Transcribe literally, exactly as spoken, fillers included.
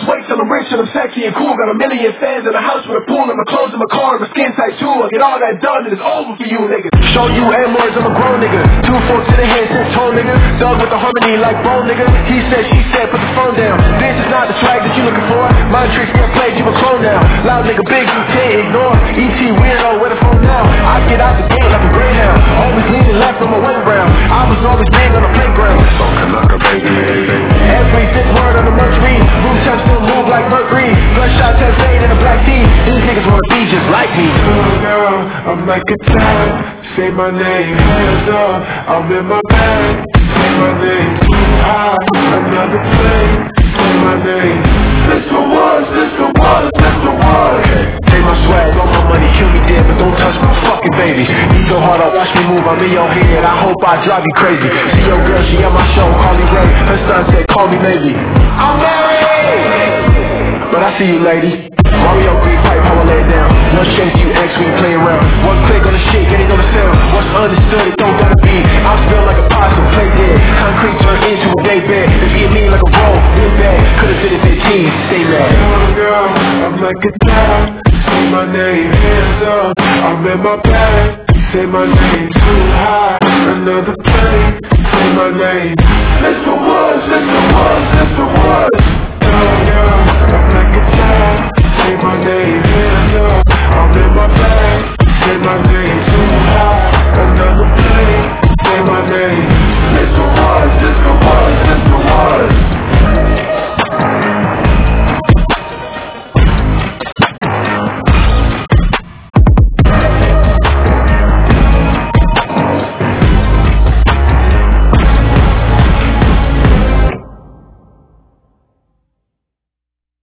wait till I'm rich and I'm sexy and cool. Got a million fans in a house with a pool and my clothes and my car and my skin tight too. I get all that done and it's over for you niggas. Show you M-words, I'm a grown nigga. Two forks to the head, six tone nigga. Dug with the harmony like bone nigga. He said, she said, put the phone down. This is not the swag that you looking for. My tricks get played, you a clone now. Loud nigga big, you can't ignore. E T weirdo, where the phone now? I get out the gate like a greyhound. Always leaning left on my way round. I was always big on the playground. Every fifth word on the Mercury. Room touch still move like Mercury. Bloodshot test made in a black tee. These niggas wanna be just like me. Oh girl, I'm like a child. Say my name, hands up. I'm in my bag. Say my name, too high. Another plane. Say my name. This the one, this the one, this the one. Take my swag, all my money, kill me dead, but don't touch my fucking baby. You so hard, I watch me move, I'm in your head. I hope I drive you crazy. See your girl, she at my show, call me Ray. Her son said, call me maybe. I'm married, but I see you, lady. Mario green pipe, how I lay down. No shame to you, ex, we ain't play around. One click on the shit, getting on the sound. What's understood, it don't gotta be. I'm spilled like a possum, play dead. Concrete turned into a day bed. If you mean like a roll, in bed. Could've did it fifteen, stay mad. Oh girl, I'm like a child. Say my name, hands up. I'm in my bag. Say my name,